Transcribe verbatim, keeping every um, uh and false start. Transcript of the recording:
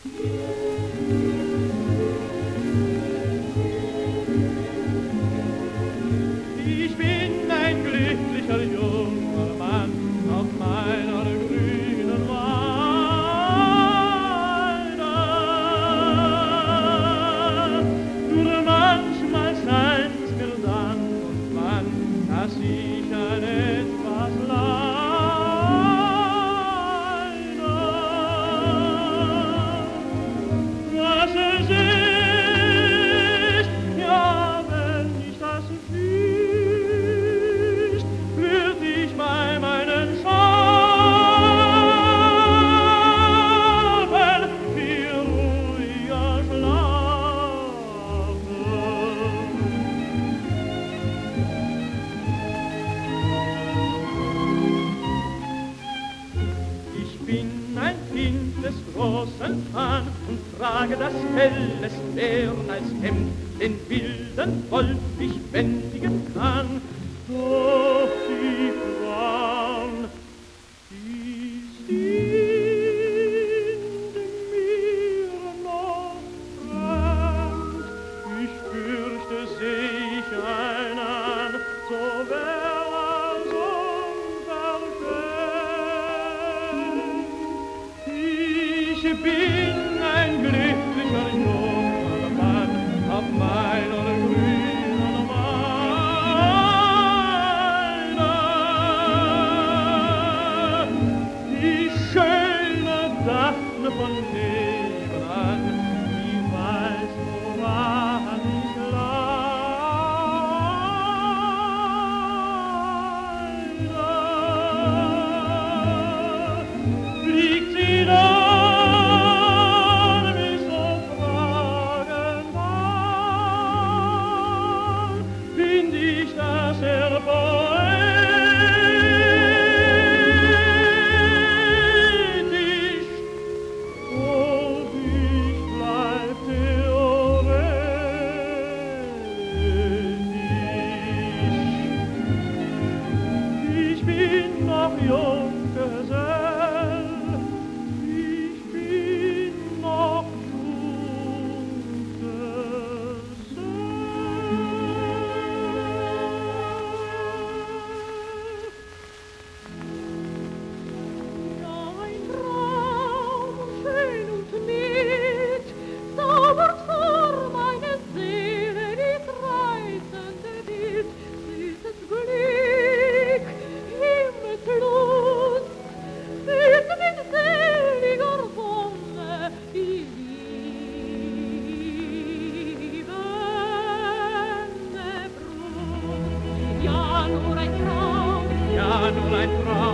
Ich bin ein glücklicher junger Mann auf meiner grünen Weide. Nur manchmal scheint's mir dann und wann, dass ich an etwas leide. Was es ist, ja, wenn ich das wüsst, würd ich bei meinen Schafen viel ruhiger schlafen. Ich bin ein Kind des großen Pan und trage das helles Meer als Hemd, den wilden Wolf ich bändigen kann. Doch die Frauen, die sind mir noch fremd. Ich fürchte, seh ich einen, so wär als unverschämt. Ich bin ein glücklicher junger Mann auf meiner grünen Weide. Die schöne Daphne von nebenan, die weiß, woran ich leide. Fliegt sie da find ich, dass er poetisch, ob ich bleib theoretisch. Ich bin noch Junggesell, ich bin noch ja, nur ein Traum,